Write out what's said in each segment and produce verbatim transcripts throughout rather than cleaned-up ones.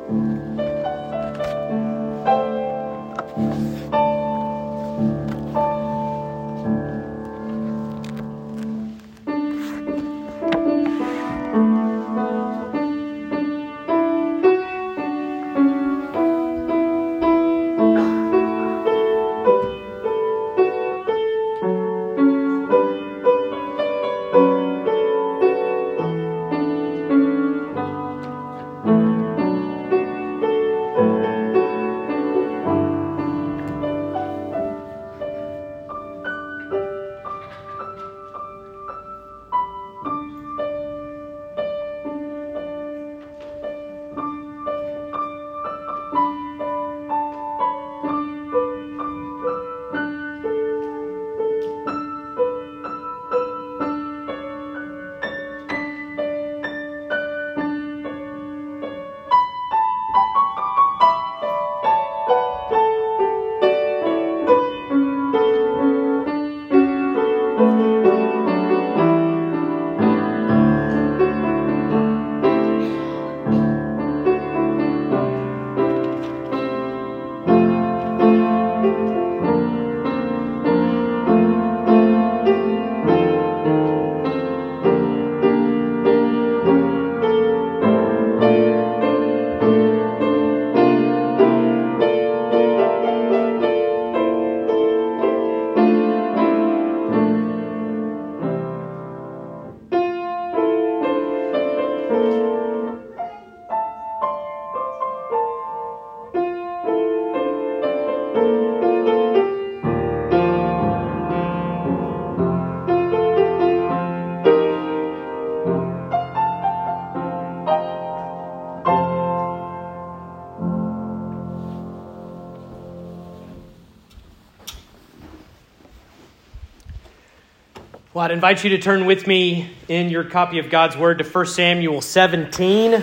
Well, I'd invite you to turn with me in your copy of God's Word to First Samuel seventeen.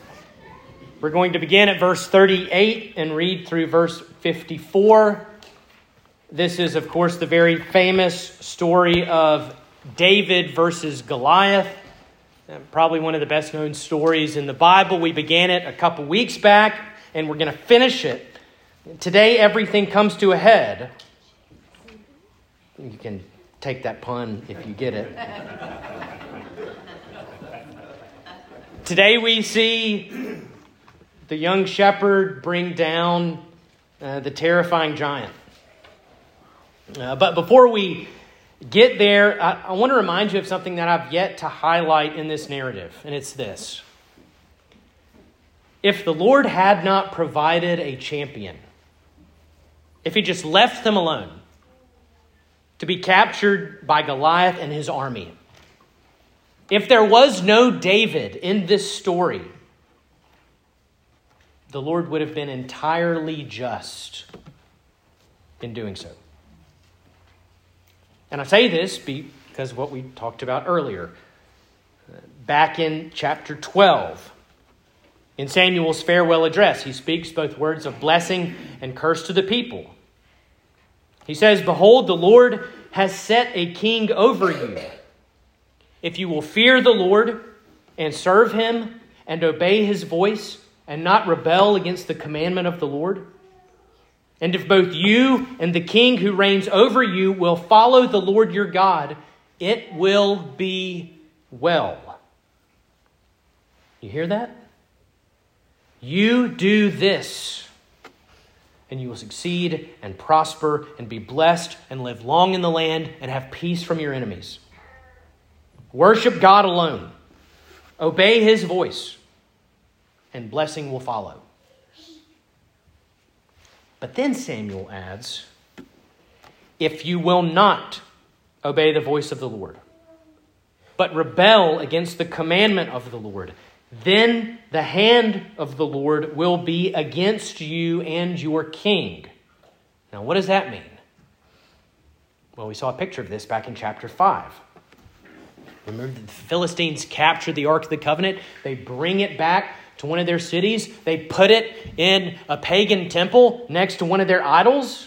We're going to begin at verse thirty-eight and read through verse fifty-four. This is, of course, the very famous story of David versus Goliath. Probably one of the best known stories in the Bible. We began it a couple weeks back, and we're going to finish it. Today, everything comes to a head. You can take that pun if you get it. Today we see the young shepherd bring down uh, the terrifying giant. Uh, but before we get there, I, I want to remind you of something that I've yet to highlight in this narrative, and it's this. If the Lord had not provided a champion, if he just left them alone to be captured by Goliath and his army, if there was no David in this story, the Lord would have been entirely just in doing so. And I say this because of what we talked about earlier. Back in chapter twelve, in Samuel's farewell address, he speaks both words of blessing and curse to the people. He says, "Behold, the Lord has set a king over you. If you will fear the Lord and serve him and obey his voice and not rebel against the commandment of the Lord, and if both you and the king who reigns over you will follow the Lord your God, it will be well." You hear that? You do this, and you will succeed and prosper and be blessed and live long in the land and have peace from your enemies. Worship God alone. Obey his voice, and blessing will follow. But then Samuel adds, if you will not obey the voice of the Lord, but rebel against the commandment of the Lord, then the hand of the Lord will be against you and your king. Now, what does that mean? Well, we saw a picture of this back in chapter five. Remember, the Philistines captured the Ark of the Covenant. They bring it back to one of their cities. They put it in a pagan temple next to one of their idols.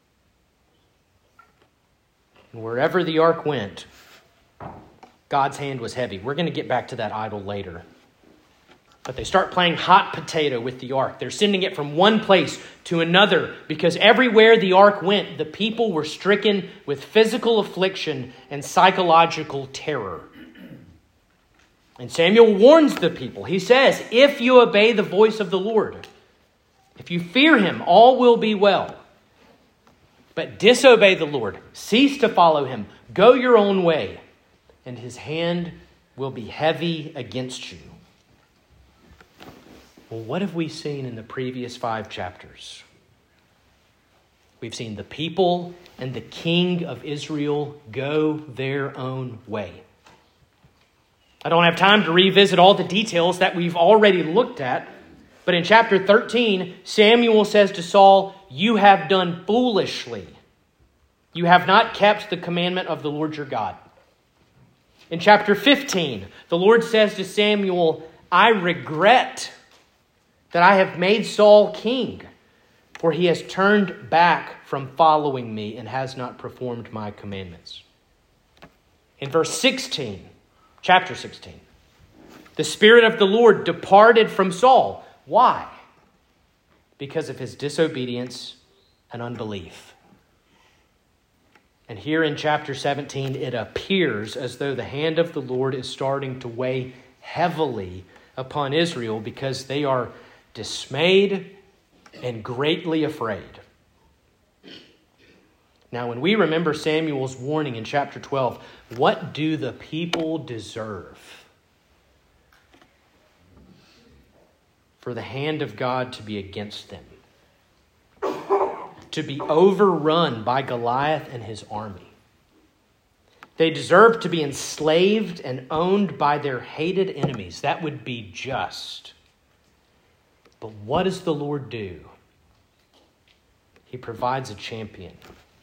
And wherever the Ark went, God's hand was heavy. We're going to get back to that idol later. But they start playing hot potato with the ark. They're sending it from one place to another because everywhere the ark went, the people were stricken with physical affliction and psychological terror. And Samuel warns the people. He says, if you obey the voice of the Lord, if you fear him, all will be well. But disobey the Lord, cease to follow him, go your own way, and his hand will be heavy against you. Well, what have we seen in the previous five chapters? We've seen the people and the king of Israel go their own way. I don't have time to revisit all the details that we've already looked at, but in chapter thirteen, Samuel says to Saul, you have done foolishly. You have not kept the commandment of the Lord your God. In chapter fifteen, the Lord says to Samuel, I regret that I have made Saul king, for he has turned back from following me and has not performed my commandments. In verse sixteen, chapter sixteen, the Spirit of the Lord departed from Saul. Why? Because of his disobedience and unbelief. And here in chapter seventeen, it appears as though the hand of the Lord is starting to weigh heavily upon Israel because they are dismayed and greatly afraid. Now, when we remember Samuel's warning in chapter twelve, what do the people deserve? For the hand of God to be against them, to be overrun by Goliath and his army. They deserve to be enslaved and owned by their hated enemies. That would be just. But what does the Lord do? He provides a champion.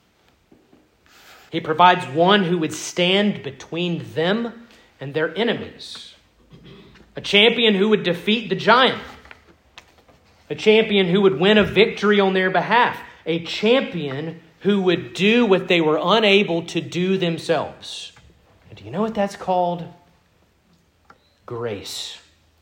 He provides one who would stand between them and their enemies. A champion who would defeat the giant. A champion who would win a victory on their behalf. A champion who would do what they were unable to do themselves. And do you know what that's called? Grace.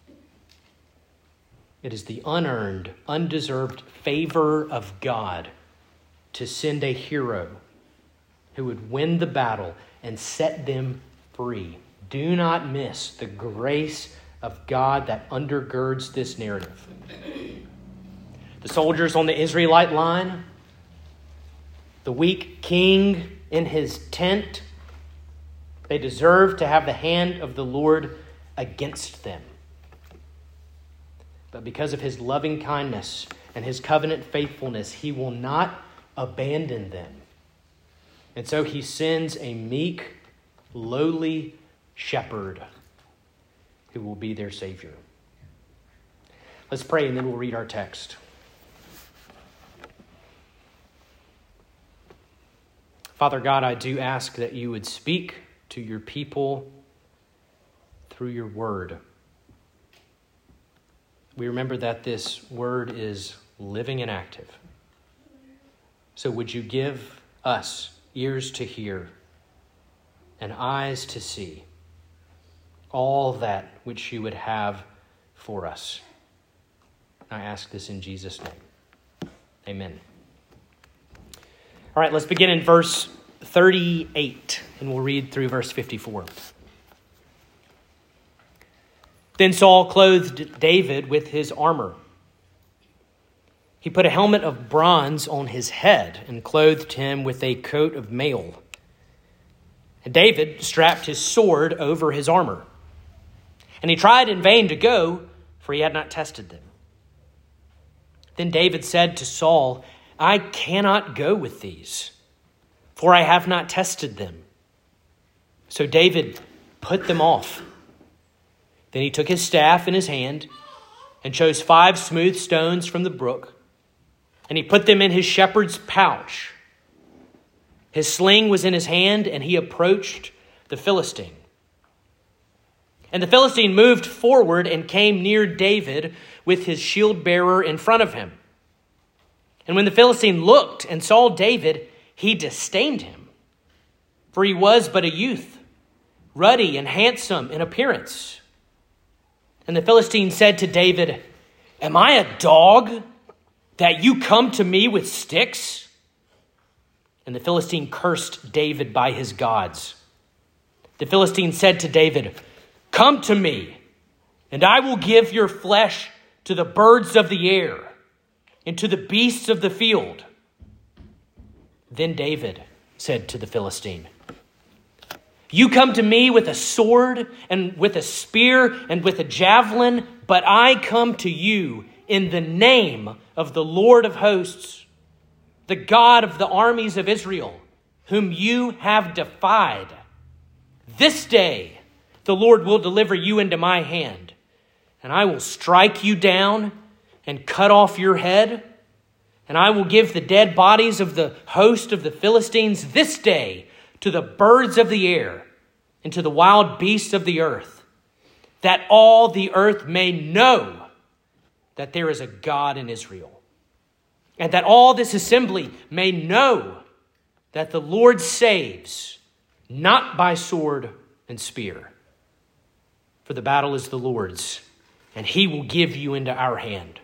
It is the unearned, undeserved favor of God to send a hero who would win the battle and set them free. Do not miss the grace of God that undergirds this narrative. The soldiers on the Israelite line, the weak king in his tent, they deserve to have the hand of the Lord against them. But because of his loving kindness and his covenant faithfulness, he will not abandon them. And so he sends a meek, lowly shepherd who will be their Savior. Let's pray and then we'll read our text. Father God, I do ask that you would speak to your people through your word. We remember that this word is living and active. So would you give us ears to hear and eyes to see all that which you would have for us. I ask this in Jesus' name. Amen. All right, let's begin in verse thirty-eight, and we'll read through verse fifty-four. Then Saul clothed David with his armor. He put a helmet of bronze on his head and clothed him with a coat of mail. And David strapped his sword over his armor. And he tried in vain to go, for he had not tested them. Then David said to Saul, I cannot go with these, for I have not tested them. So David put them off. Then he took his staff in his hand and chose five smooth stones from the brook, and he put them in his shepherd's pouch. His sling was in his hand, and he approached the Philistine. And the Philistine moved forward and came near David with his shield bearer in front of him. And when the Philistine looked and saw David, he disdained him, for he was but a youth, ruddy and handsome in appearance. And the Philistine said to David, "Am I a dog that you come to me with sticks?" And the Philistine cursed David by his gods. The Philistine said to David, "Come to me, and I will give your flesh to the birds of the air and to the beasts of the field." Then David said to the Philistine, "You come to me with a sword and with a spear and with a javelin, but I come to you in the name of the Lord of hosts, the God of the armies of Israel, whom you have defied. This day the Lord will deliver you into my hand, and I will strike you down and cut off your head, and I will give the dead bodies of the host of the Philistines this day to the birds of the air and to the wild beasts of the earth, that all the earth may know that there is a God in Israel, and that all this assembly may know that the Lord saves, not by sword and spear. For the battle is the Lord's, and he will give you into our hand."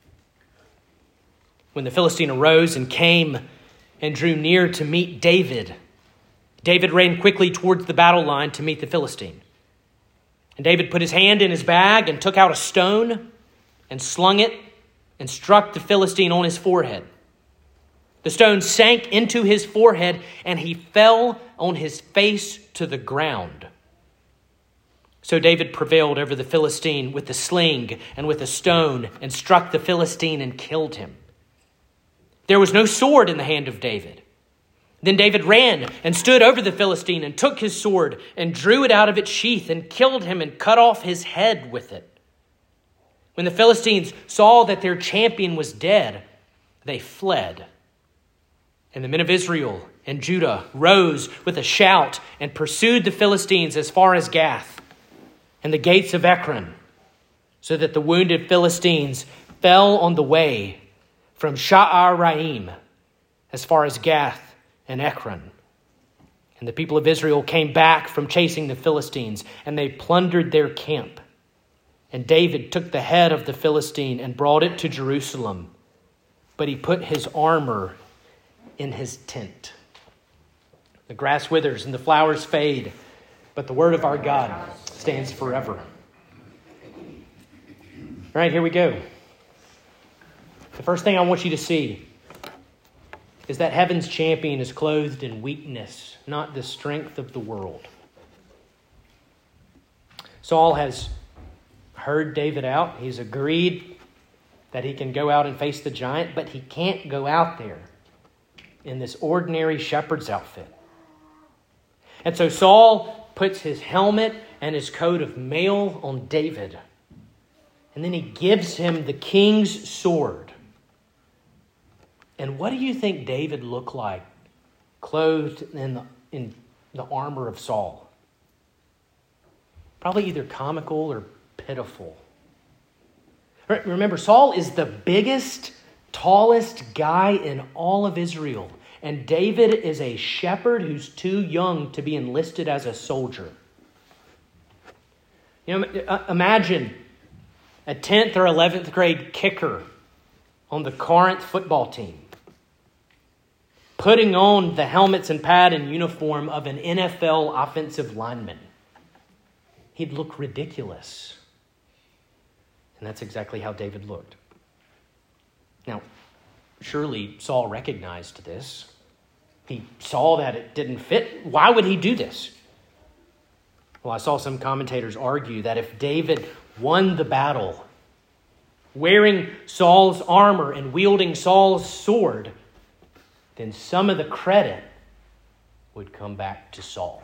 When the Philistine arose and came and drew near to meet David, David ran quickly towards the battle line to meet the Philistine. And David put his hand in his bag and took out a stone and slung it and struck the Philistine on his forehead. The stone sank into his forehead, and he fell on his face to the ground. So David prevailed over the Philistine with the sling and with a stone, and struck the Philistine and killed him. There was no sword in the hand of David. Then David ran and stood over the Philistine and took his sword and drew it out of its sheath and killed him and cut off his head with it. When the Philistines saw that their champion was dead, they fled. And the men of Israel and Judah rose with a shout and pursued the Philistines as far as Gath and the gates of Ekron, so that the wounded Philistines fell on the way from Sha'araim as far as Gath and Ekron. And the people of Israel came back from chasing the Philistines, and they plundered their camp. And David took the head of the Philistine and brought it to Jerusalem, but he put his armor in his tent. The grass withers and the flowers fade, but the word of our God stands forever. All right, here we go. The first thing I want you to see is that heaven's champion is clothed in weakness, not the strength of the world. Saul has heard David out. He's agreed that he can go out and face the giant, but he can't go out there in this ordinary shepherd's outfit. And so Saul puts his helmet and his coat of mail on David, and then he gives him the king's sword. And what do you think David looked like, clothed in the, in the armor of Saul? Probably either comical or pitiful. Remember, Saul is the biggest, tallest guy in all of Israel. And David is a shepherd who's too young to be enlisted as a soldier. You know, imagine a tenth or eleventh grade kicker on the Corinth football team putting on the helmets and pad and uniform of an N F L offensive lineman. He'd look ridiculous. And that's exactly how David looked. Now, surely Saul recognized this. He saw that it didn't fit. Why would he do this? Well, I saw some commentators argue that if David won the battle wearing Saul's armor and wielding Saul's sword, then some of the credit would come back to Saul.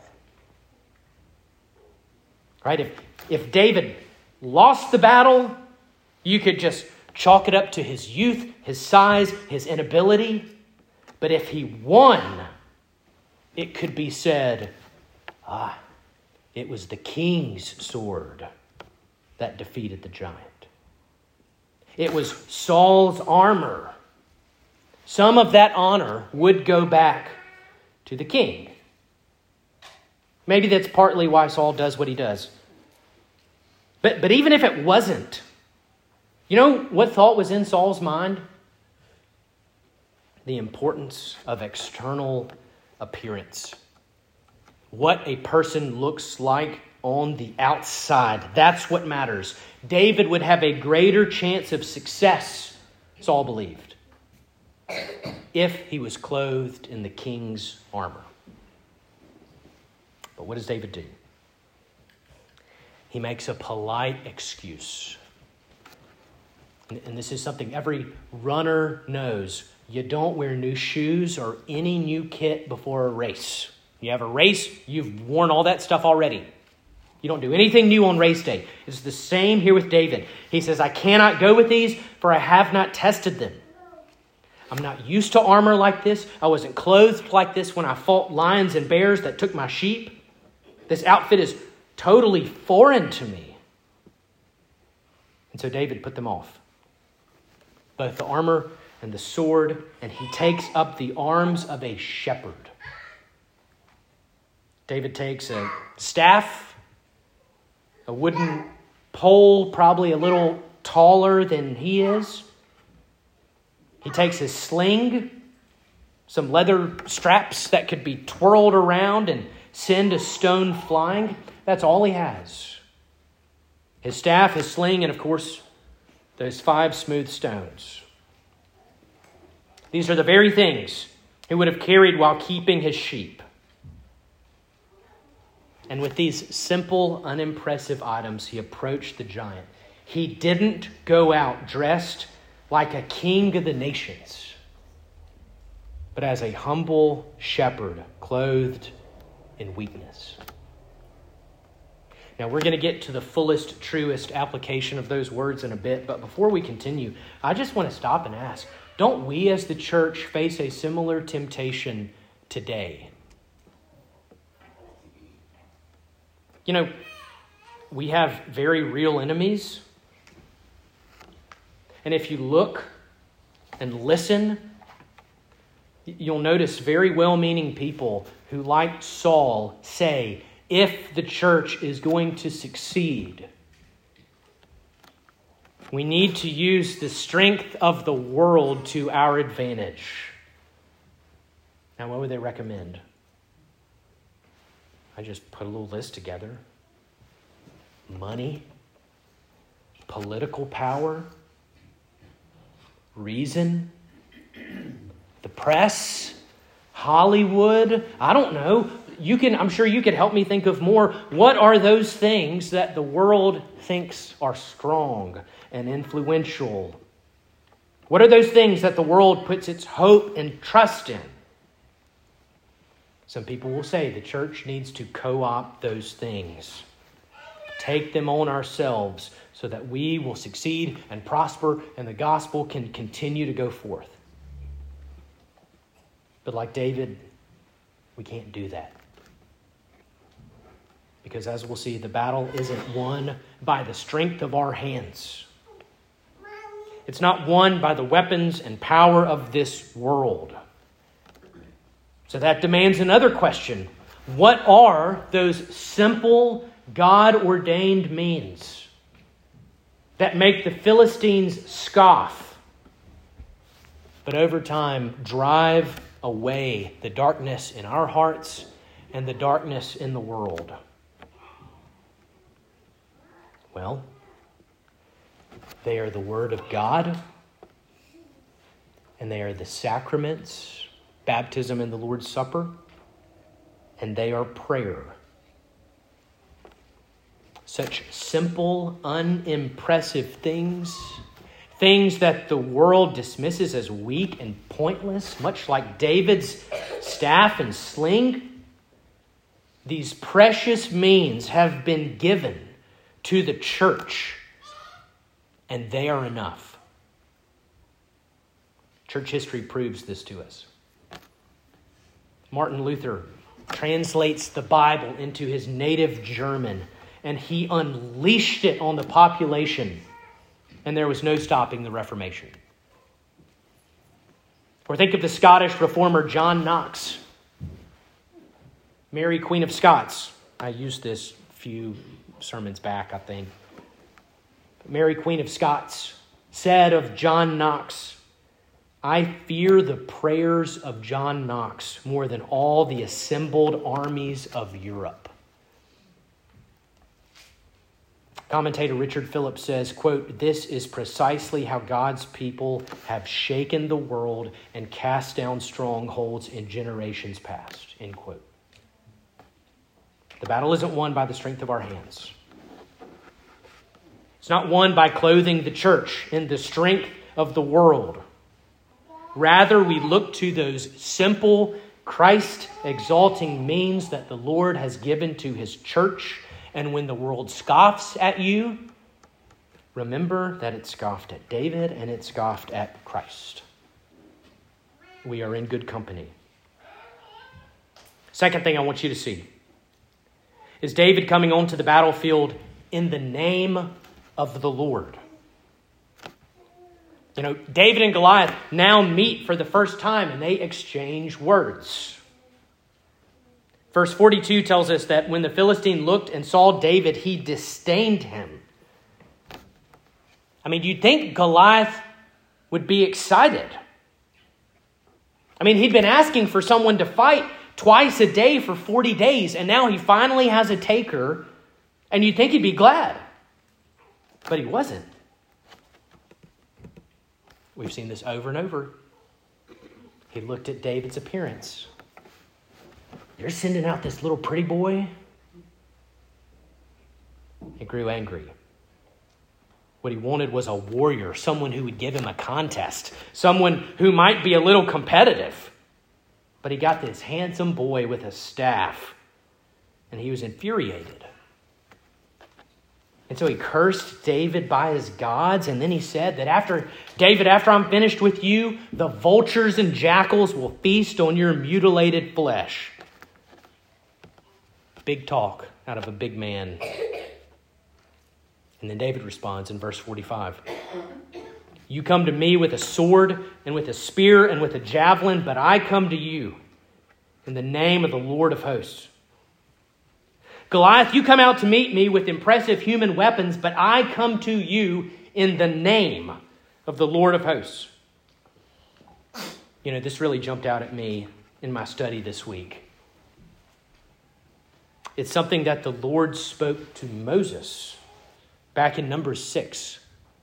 Right? If, if David lost the battle, you could just chalk it up to his youth, his size, his inability. But if he won, it could be said, ah, it was the king's sword that defeated the giant. It was Saul's armor. Some of that honor would go back to the king. Maybe that's partly why Saul does what he does. But, but even if it wasn't, you know what thought was in Saul's mind? The importance of external appearance. What a person looks like on the outside. That's what matters. David would have a greater chance of success, Saul believed, if he was clothed in the king's armor. But what does David do? He makes a polite excuse. And, and this is something every runner knows. You don't wear new shoes or any new kit before a race. You have a race, you've worn all that stuff already. You don't do anything new on race day. It's the same here with David. He says, I cannot go with these, for I have not tested them. I'm not used to armor like this. I wasn't clothed like this when I fought lions and bears that took my sheep. This outfit is totally foreign to me. And so David put them off, both the armor and the sword, and he takes up the arms of a shepherd. David takes a staff, a wooden pole, probably a little taller than he is. He takes his sling, some leather straps that could be twirled around and send a stone flying. That's all he has. His staff, his sling, and of course, those five smooth stones. These are the very things he would have carried while keeping his sheep. And with these simple, unimpressive items, he approached the giant. He didn't go out dressed like a king of the nations, but as a humble shepherd clothed in weakness. Now, we're going to get to the fullest, truest application of those words in a bit, but before we continue, I just want to stop and ask, don't we as the church face a similar temptation today? You know, we have very real enemies. And if you look and listen, you'll notice very well-meaning people who, like Saul, say, if the church is going to succeed, we need to use the strength of the world to our advantage. Now, what would they recommend? I just put a little list together. Money, political power, reason, the press, Hollywood. I don't know. You can, I'm sure you could help me think of more. What are those things that the world thinks are strong and influential? What are those things that the world puts its hope and trust in? Some people will say the church needs to co-opt those things. Take them on ourselves so that we will succeed and prosper and the gospel can continue to go forth. But like David, we can't do that. Because as we'll see, the battle isn't won by the strength of our hands. It's not won by the weapons and power of this world. So that demands another question. What are those simple, God-ordained means that make the Philistines scoff, but over time drive away the darkness in our hearts and the darkness in the world? Well, they are the Word of God, and they are the sacraments, baptism and the Lord's Supper, and they are prayer. Such simple, unimpressive things, things that the world dismisses as weak and pointless, much like David's staff and sling. These precious means have been given to the church, and they are enough. Church history proves this to us. Martin Luther translates the Bible into his native German, and he unleashed it on the population, and there was no stopping the Reformation. Or think of the Scottish reformer John Knox, Mary, Queen of Scots. I used this a few sermons back, I think. Mary Queen of Scots, said of John Knox, "I fear the prayers of John Knox more than all the assembled armies of Europe." Commentator Richard Phillips says, quote, "This is precisely how God's people have shaken the world and cast down strongholds in generations past," end quote. The battle isn't won by the strength of our hands. It's not won by clothing the church in the strength of the world. Rather, we look to those simple, Christ-exalting means that the Lord has given to his church. And when the world scoffs at you, remember that it scoffed at David and it scoffed at Christ. We are in good company. Second thing I want you to see is David coming onto the battlefield in the name of the Lord. You know, David and Goliath now meet for the first time and they exchange words. Verse forty-two tells us that when the Philistine looked and saw David, he disdained him. I mean, you'd think Goliath would be excited. I mean, he'd been asking for someone to fight twice a day for forty days, and now he finally has a taker, and you'd think he'd be glad. But he wasn't. We've seen this over and over. He looked at David's appearance. "You're sending out this little pretty boy?" He grew angry. What he wanted was a warrior, someone who would give him a contest, someone who might be a little competitive. But he got this handsome boy with a staff, and he was infuriated. And so he cursed David by his gods, and then he said that after, David, after I'm finished with you, the vultures and jackals will feast on your mutilated flesh. Big talk out of a big man. And then David responds in verse forty-five. "You come to me with a sword and with a spear and with a javelin, but I come to you in the name of the Lord of hosts. Goliath, you come out to meet me with impressive human weapons, but I come to you in the name of the Lord of hosts." You know, this really jumped out at me in my study this week. It's something that the Lord spoke to Moses back in Numbers six.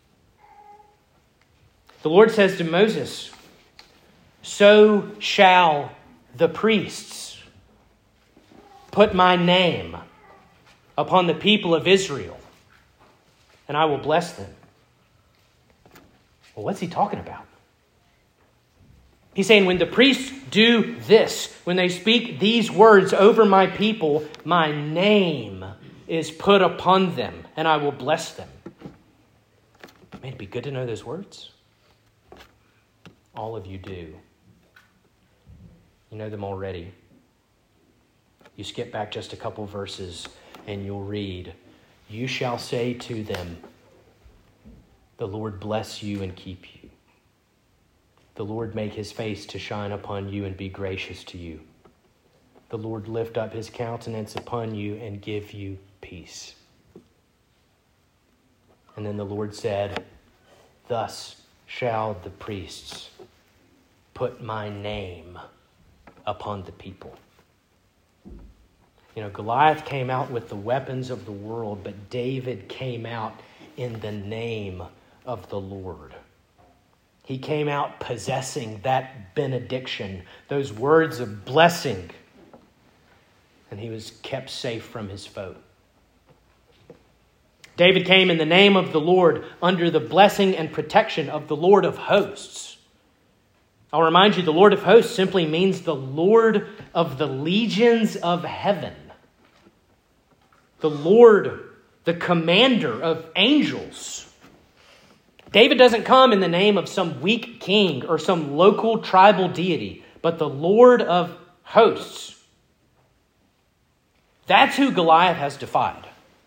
The Lord says to Moses, "So shall the priests put my name upon the people of Israel, and I will bless them." Well, what's he talking about? He's saying when the priests do this, when they speak these words over my people, my name is put upon them and I will bless them. Man, it'd be good to know those words. All of you do. You know them already. You skip back just a couple verses and you'll read, "You shall say to them, the Lord bless you and keep you. The Lord make his face to shine upon you and be gracious to you. The Lord lift up his countenance upon you and give you peace." And then the Lord said, "Thus shall the priests put my name upon the people." You know, Goliath came out with the weapons of the world, but David came out in the name of the Lord. He came out possessing that benediction, those words of blessing, and he was kept safe from his foe. David came in the name of the Lord under the blessing and protection of the Lord of hosts. I'll remind you, the Lord of hosts simply means the Lord of the legions of heaven. The Lord, the commander of angels. David doesn't come in the name of some weak king or some local tribal deity, but the Lord of hosts. That's who Goliath has defied.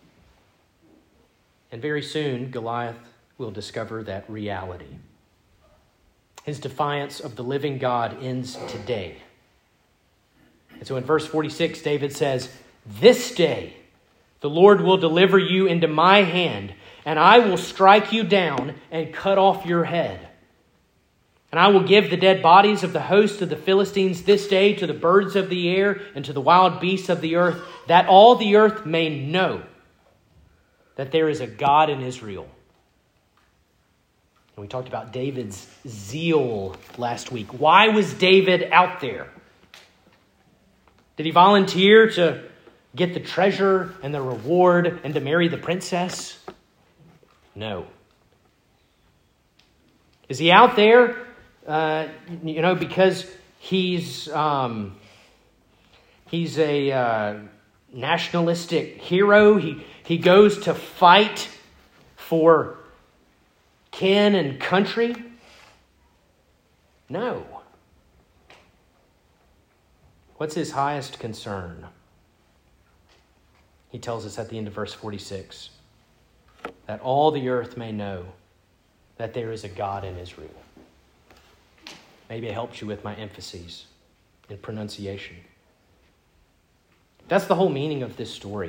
And very soon, Goliath will discover that reality. His defiance of the living God ends today. And so in verse forty-six, David says, "This day the Lord will deliver you into my hand, and I will strike you down and cut off your head. And I will give the dead bodies of the host of the Philistines this day to the birds of the air and to the wild beasts of the earth, that all the earth may know that there is a God in Israel. And we talked about David's zeal last week. Why was David out there? Did he volunteer to get the treasure and the reward and to marry the princess? No. Is he out there, uh, you know, because he's um, he's a uh, nationalistic hero? He he goes to fight for kin and country? No. What's his highest concern? He tells us at the end of verse forty-six, that all the earth may know that there is a God in Israel. Maybe it helps you with my emphases and pronunciation. That's the whole meaning of this story.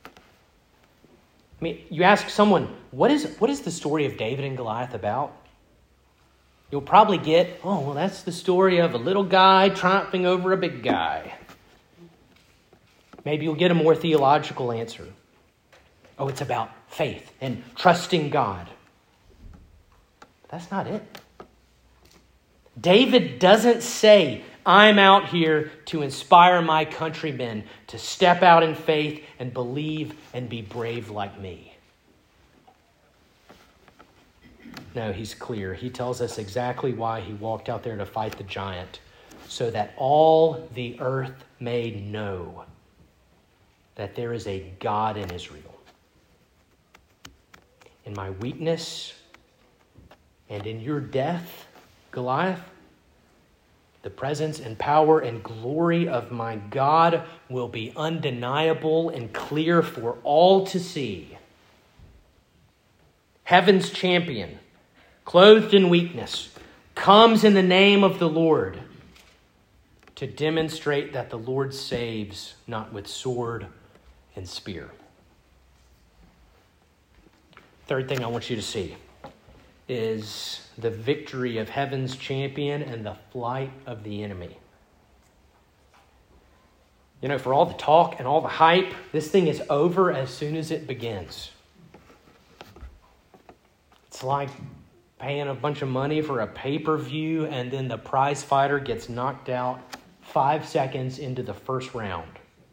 I mean, you ask someone, what is what is the story of David and Goliath about? You'll probably get, oh, well, that's the story of a little guy triumphing over a big guy. Maybe you'll get a more theological answer. Oh, it's about faith and trusting God. But that's not it. David doesn't say, I'm out here to inspire my countrymen to step out in faith and believe and be brave like me. No, he's clear. He tells us exactly why he walked out there to fight the giant, so that all the earth may know that there is a God in Israel. In my weakness and in your death, Goliath, the presence and power and glory of my God will be undeniable and clear for all to see. Heaven's champion, clothed in weakness, comes in the name of the Lord to demonstrate that the Lord saves not with sword and spear. Third thing I want you to see is the victory of heaven's champion and the flight of the enemy. You know, for all the talk and all the hype, this thing is over as soon as it begins. It's like paying a bunch of money for a pay-per-view and then the prize fighter gets knocked out five seconds into the first round.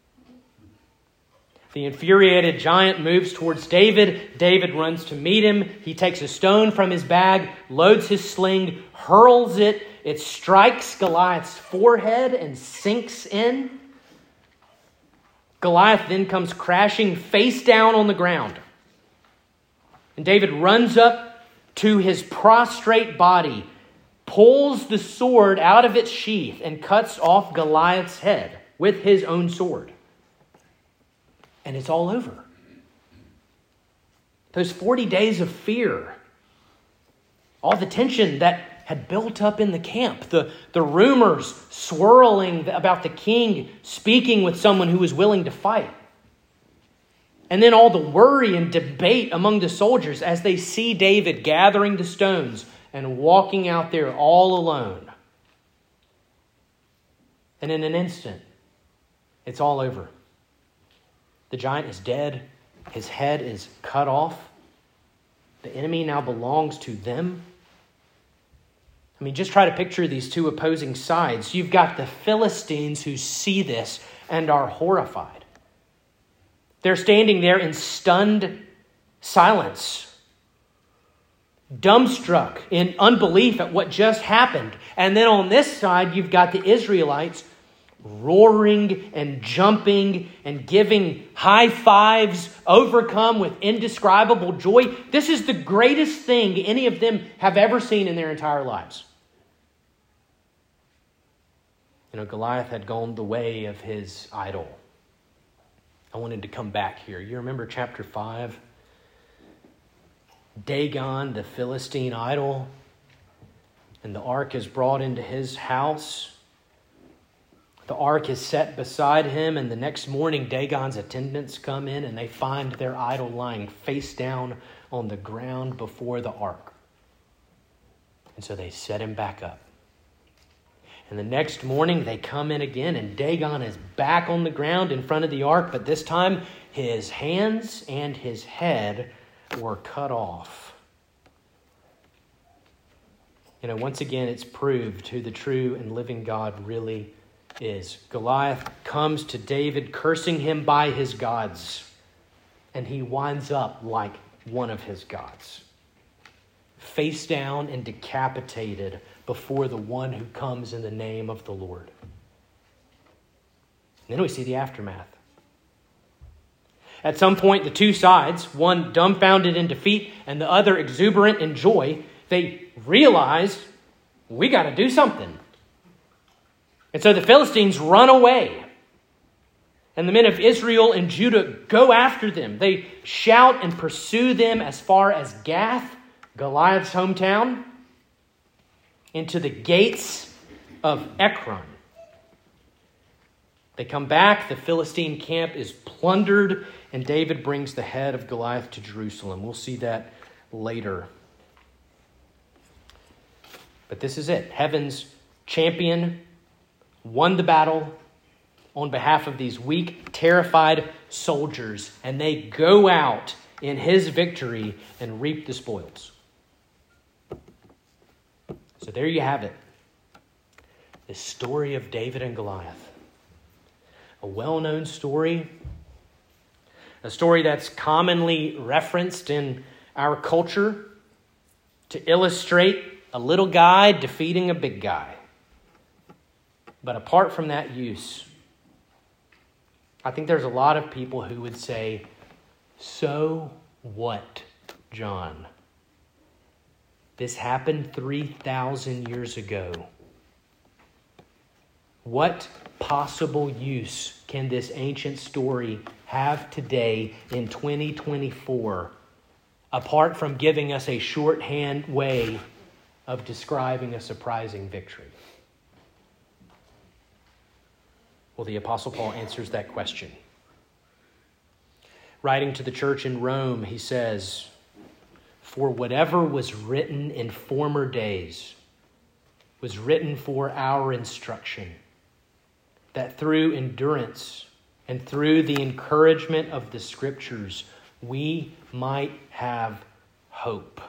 The infuriated giant moves towards David. David runs to meet him. He takes a stone from his bag, loads his sling, hurls it. It strikes Goliath's forehead and sinks in. Goliath then comes crashing face down on the ground. And David runs up to his prostrate body, pulls the sword out of its sheath, and cuts off Goliath's head with his own sword. And it's all over. Those forty days of fear, all the tension that had built up in the camp, the, the rumors swirling about the king speaking with someone who was willing to fight. And then all the worry and debate among the soldiers as they see David gathering the stones and walking out there all alone. And in an instant, it's all over. The giant is dead. His head is cut off. The enemy now belongs to them. I mean, just try to picture these two opposing sides. You've got the Philistines who see this and are horrified. They're standing there in stunned silence, dumbstruck in unbelief at what just happened. And then on this side, you've got the Israelites roaring and jumping and giving high fives, overcome with indescribable joy. This is the greatest thing any of them have ever seen in their entire lives. You know, Goliath had gone the way of his idol. I wanted to come back here. You remember chapter five? Dagon, the Philistine idol, and the ark is brought into his house. The ark is set beside him, and the next morning Dagon's attendants come in and they find their idol lying face down on the ground before the ark. And so they set him back up. And the next morning they come in again, and Dagon is back on the ground in front of the ark, but this time his hands and his head were cut off. You know, once again, it's proved who the true and living God really is. Goliath comes to David cursing him by his gods, and he winds up like one of his gods, face down and decapitated before the one who comes in the name of the Lord. And then we see the aftermath. At some point, the two sides, one dumbfounded in defeat and the other exuberant in joy, they realize we got to do something. And so the Philistines run away. And the men of Israel and Judah go after them. They shout and pursue them as far as Gath, Goliath's hometown, into the gates of Ekron. They come back, the Philistine camp is plundered, and David brings the head of Goliath to Jerusalem. We'll see that later. But this is it. Heaven's champion won the battle on behalf of these weak, terrified soldiers, and they go out in his victory and reap the spoils. So there you have it. The story of David and Goliath. A well-known story. A story that's commonly referenced in our culture to illustrate a little guy defeating a big guy. But apart from that use, I think there's a lot of people who would say, so what, John? This happened three thousand years ago. What possible use can this ancient story have today in twenty twenty-four, apart from giving us a shorthand way of describing a surprising victory? Well, the Apostle Paul answers that question. Writing to the church in Rome, he says, "For whatever was written in former days was written for our instruction, that through endurance and through the encouragement of the Scriptures, we might have hope."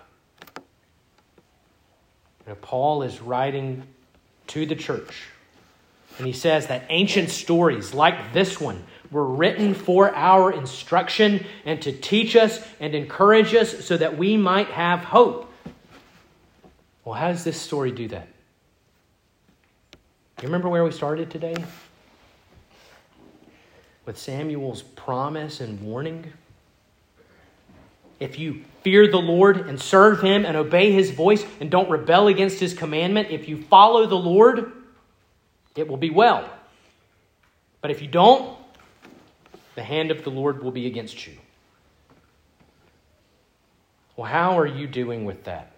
Now, Paul is writing to the church, and he says that ancient stories like this one were written for our instruction and to teach us and encourage us so that we might have hope. Well, how does this story do that? You remember where we started today? With Samuel's promise and warning. If you fear the Lord and serve him and obey his voice and don't rebel against his commandment, if you follow the Lord, it will be well. But if you don't, the hand of the Lord will be against you. Well, how are you doing with that?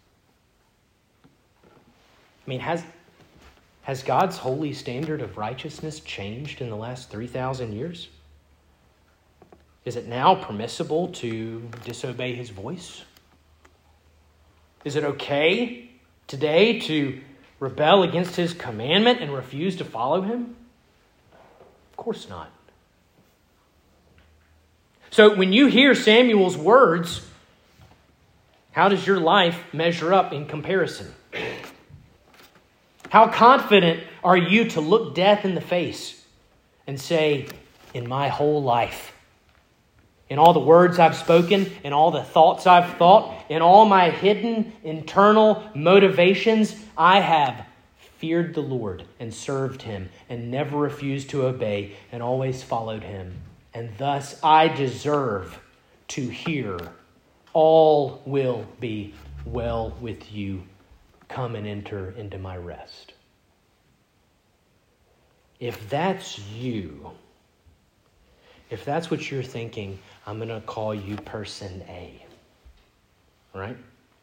I mean, has, has God's holy standard of righteousness changed in the last three thousand years? Is it now permissible to disobey his voice? Is it okay today to rebel against his commandment and refuse to follow him? Of course not. So when you hear Samuel's words, how does your life measure up in comparison? How confident are you to look death in the face and say, in my whole life, in all the words I've spoken, in all the thoughts I've thought, in all my hidden internal motivations, I have feared the Lord and served him and never refused to obey and always followed him. And thus I deserve to hear, all will be well with you. Come and enter into my rest. If that's you, if that's what you're thinking, I'm going to call you person A. Right?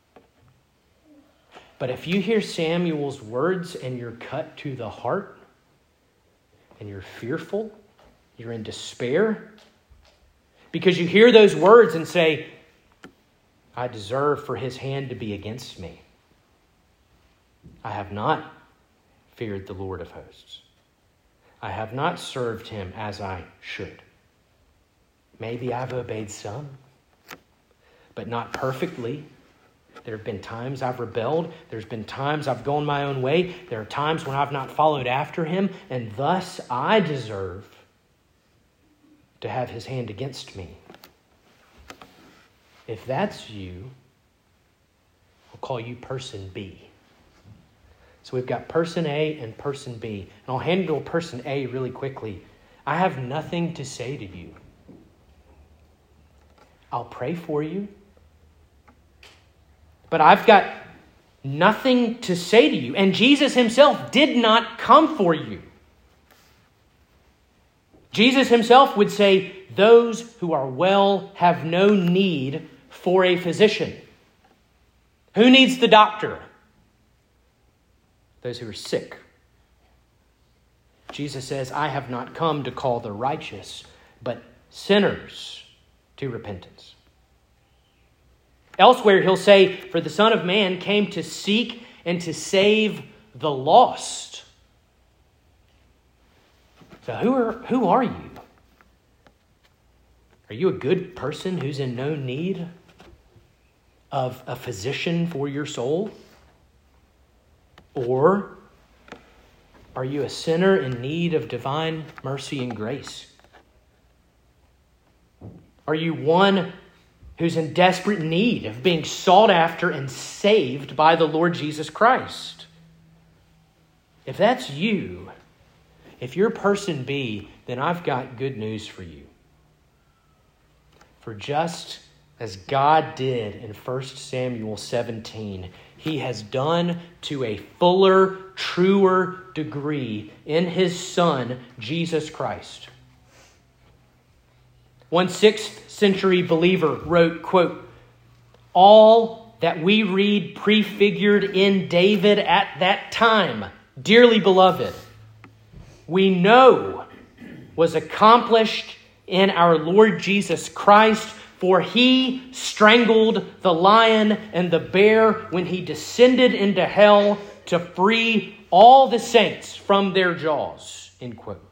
But if you hear Samuel's words and you're cut to the heart and you're fearful, you're in despair, because you hear those words and say, I deserve for his hand to be against me. I have not feared the Lord of hosts. I have not served him as I should. Maybe I've obeyed some, but not perfectly. There have been times I've rebelled. There's been times I've gone my own way. There are times when I've not followed after him, and thus I deserve to have his hand against me. If that's you, I'll call you person B. So we've got person A and person B. And I'll handle person A really quickly. I have nothing to say to you. I'll pray for you. But I've got nothing to say to you. And Jesus himself did not come for you. Jesus himself would say, those who are well have no need for a physician. Who needs the doctor? Those who are sick. Jesus says, I have not come to call the righteous, but sinners to repentance. Elsewhere, he'll say, for the Son of Man came to seek and to save the lost. So who are, who are you? Are you a good person who's in no need of a physician for your soul? Or are you a sinner in need of divine mercy and grace? Are you one who's in desperate need of being sought after and saved by the Lord Jesus Christ? If that's you, if you're person B, then I've got good news for you. For just as God did in First Samuel seventeen, he has done to a fuller, truer degree in his Son, Jesus Christ. One sixth century believer wrote, quote, all that we read prefigured in David at that time, dearly beloved, we know was accomplished in our Lord Jesus Christ, for he strangled the lion and the bear when he descended into hell to free all the saints from their jaws. End quote.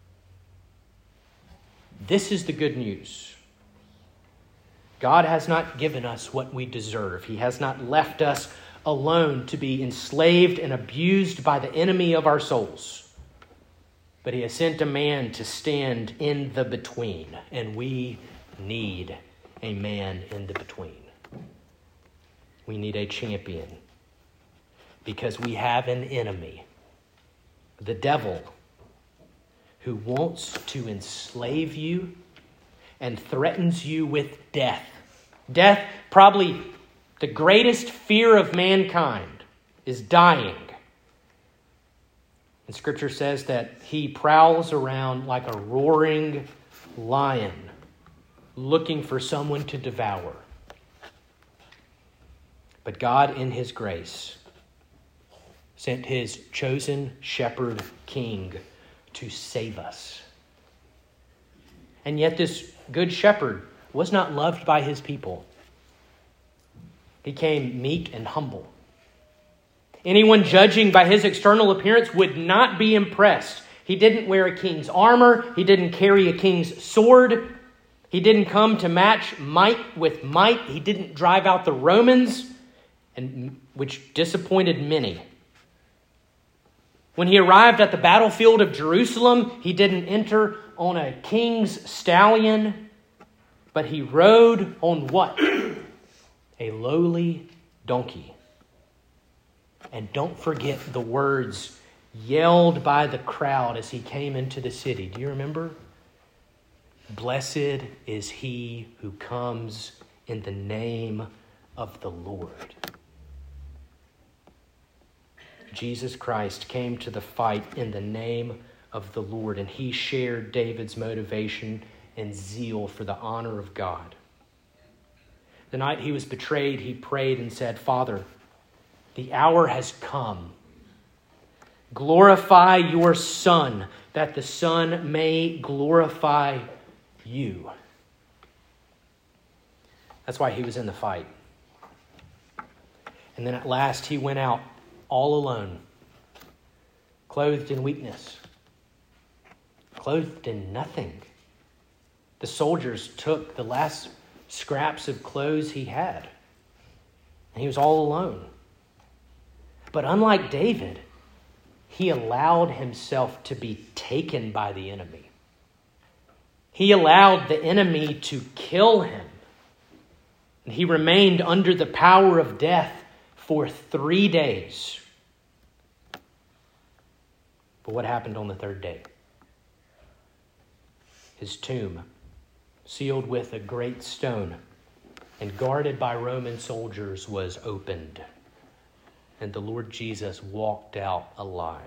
This is the good news. God has not given us what we deserve. He has not left us alone to be enslaved and abused by the enemy of our souls. But he has sent a man to stand in the between, and we need a man in the between. We need a champion because we have an enemy, the devil, who wants to enslave you and threatens you with death. Death, probably the greatest fear of mankind, is dying. And Scripture says that he prowls around like a roaring lion, looking for someone to devour. But God, in his grace, sent his chosen shepherd king to save us. And yet this good shepherd was not loved by his people. He came meek and humble. Anyone judging by his external appearance would not be impressed. He didn't wear a king's armor. He didn't carry a king's sword. He didn't come to match might with might. He didn't drive out the Romans, and which disappointed many. When he arrived at the battlefield of Jerusalem, he didn't enter on a king's stallion, but he rode on what? A lowly donkey. And don't forget the words yelled by the crowd as he came into the city. Do you remember? Blessed is he who comes in the name of the Lord. Jesus Christ came to the fight in the name of the Lord, and he shared David's motivation and zeal for the honor of God. The night he was betrayed, he prayed and said, Father, the hour has come. Glorify your Son, that the Son may glorify you. That's why he was in the fight. And then at last he went out all alone, clothed in weakness, clothed in nothing. The soldiers took the last scraps of clothes he had, and he was all alone. But unlike David, he allowed himself to be taken by the enemy. He allowed the enemy to kill him. And he remained under the power of death for three days. But what happened on the third day? His tomb, sealed with a great stone and guarded by Roman soldiers, was opened. And the Lord Jesus walked out alive.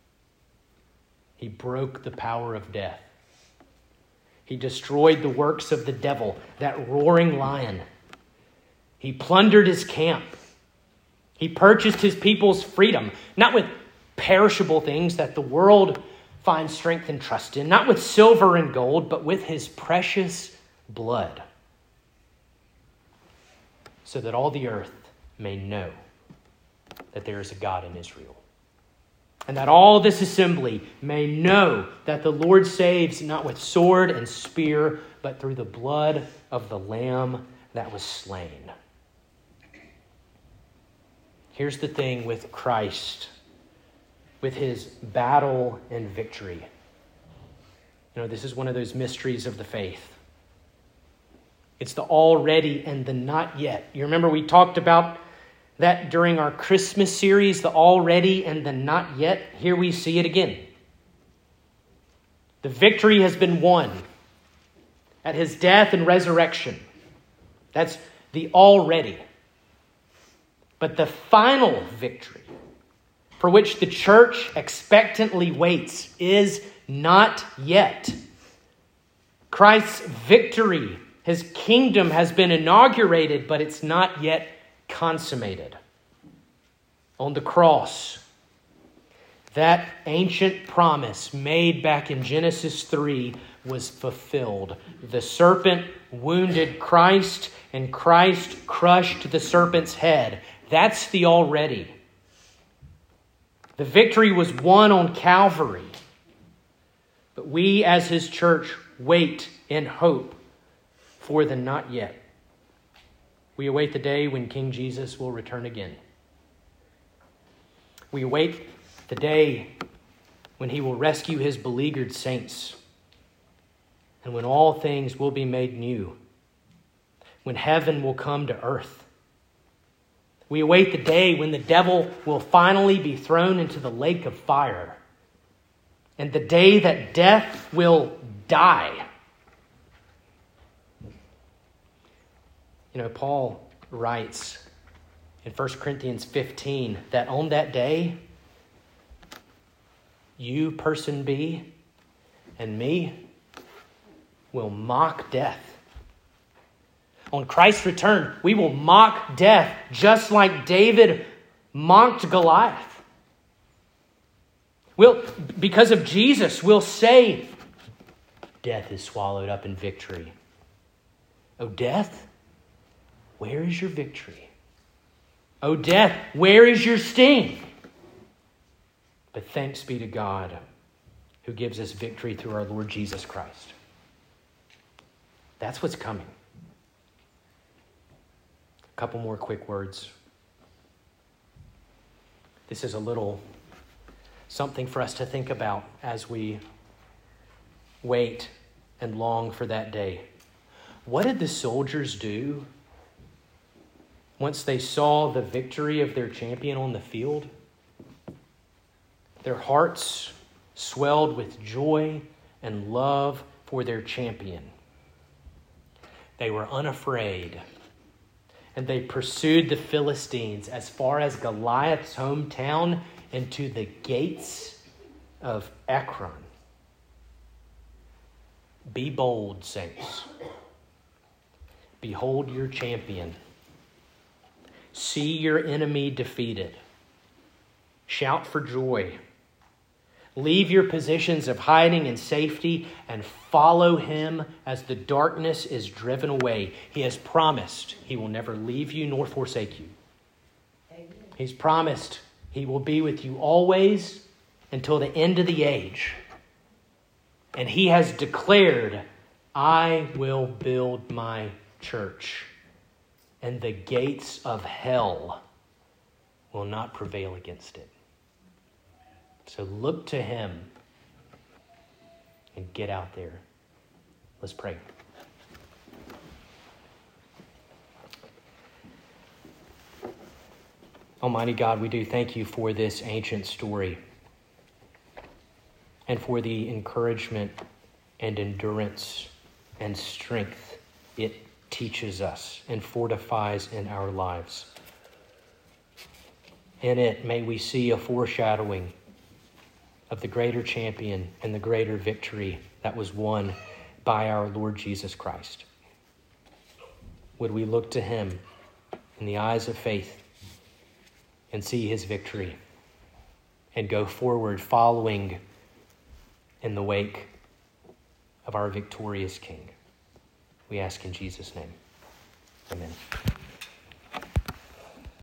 He broke the power of death. He destroyed the works of the devil, that roaring lion. He plundered his camp. He purchased his people's freedom, not with perishable things that the world finds strength and trust in, not with silver and gold, but with his precious blood, so that all the earth may know that there is a God in Israel, and that all this assembly may know that the Lord saves not with sword and spear, but through the blood of the Lamb that was slain. Here's the thing with Christ, with his battle and victory. You know, this is one of those mysteries of the faith. It's the already and the not yet. You remember we talked about that during our Christmas series, the already and the not yet. Here we see it again. The victory has been won at his death and resurrection. That's the already. But the final victory, for which the church expectantly waits, is not yet. Christ's victory, his kingdom has been inaugurated, but it's not yet consummated. On the cross, that ancient promise made back in Genesis three was fulfilled. The serpent wounded Christ, and Christ crushed the serpent's head. That's the already. The victory was won on Calvary. But we as his church wait in hope for the not yet. We await the day when King Jesus will return again. We await the day when he will rescue his beleaguered saints, and when all things will be made new, when heaven will come to earth. We await the day when the devil will finally be thrown into the lake of fire, and the day that death will die. You know, Paul writes in First Corinthians fifteen that on that day, you, person B, and me will mock death. On Christ's return, we will mock death just like David mocked Goliath. We'll, because of Jesus, we'll say, death is swallowed up in victory. Oh, death, where is your victory? Oh, death, where is your sting? But thanks be to God who gives us victory through our Lord Jesus Christ. That's what's coming. A couple more quick words. This is a little something for us to think about as we wait and long for that day. What did the soldiers do once they saw the victory of their champion on the field? Their hearts swelled with joy and love for their champion. They were unafraid, and they pursued the Philistines as far as Goliath's hometown and to the gates of Ekron. Be bold, saints. Behold your champion. See your enemy defeated. Shout for joy. Leave your positions of hiding and safety and follow him as the darkness is driven away. He has promised he will never leave you nor forsake you. Amen. He's promised he will be with you always until the end of the age. And he has declared, I will build my church, and the gates of hell will not prevail against it. So look to him and get out there. Let's pray. Almighty God, we do thank you for this ancient story and for the encouragement and endurance and strength it teaches us and fortifies in our lives. In it, may we see a foreshadowing of the greater champion and the greater victory that was won by our Lord Jesus Christ. Would we look to him in the eyes of faith and see his victory and go forward following in the wake of our victorious King. We ask in Jesus' name. Amen.